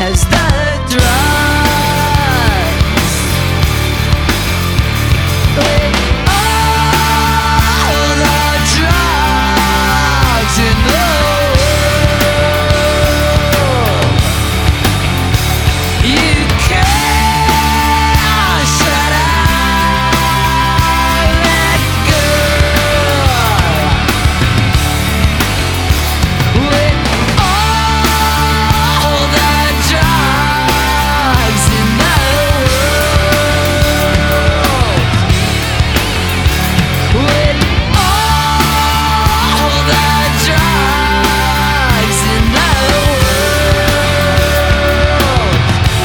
as the drugs. With all the drugs in the world, you can't shut out that girl. With all the drugs in the world, with all the drugs in the world,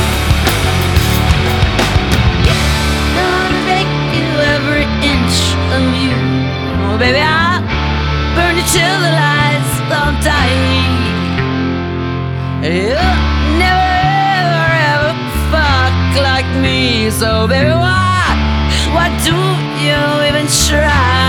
gonna take you every inch of you. Oh baby, I'll burn you till the lights don't die. You never ever ever fuck like me, so baby, why do you even try?